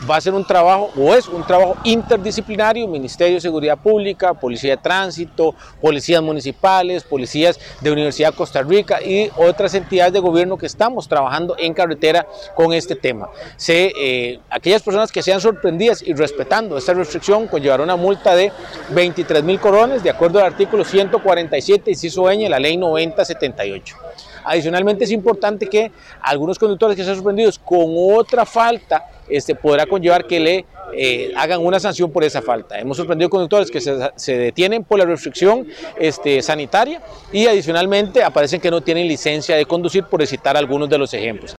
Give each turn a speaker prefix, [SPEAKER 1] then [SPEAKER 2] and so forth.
[SPEAKER 1] va a ser un trabajo, o es un trabajo interdisciplinario, Ministerio de Seguridad Pública, Policía de Tránsito, policías municipales, policías de Universidad de Costa Rica y otras entidades de gobierno que estamos trabajando en carretera con este tema. Aquellas personas que sean sorprendidas y respetando esta restricción conllevará una multa de 23.000 colones de acuerdo al artículo 147, inciso ñ, de la ley 9078. Adicionalmente es importante que algunos conductores que sean sorprendidos con otra falta podrá conllevar que le hagan una sanción por esa falta. Hemos sorprendido conductores que se detienen por la restricción sanitaria y adicionalmente aparecen que no tienen licencia de conducir, por citar algunos de los ejemplos.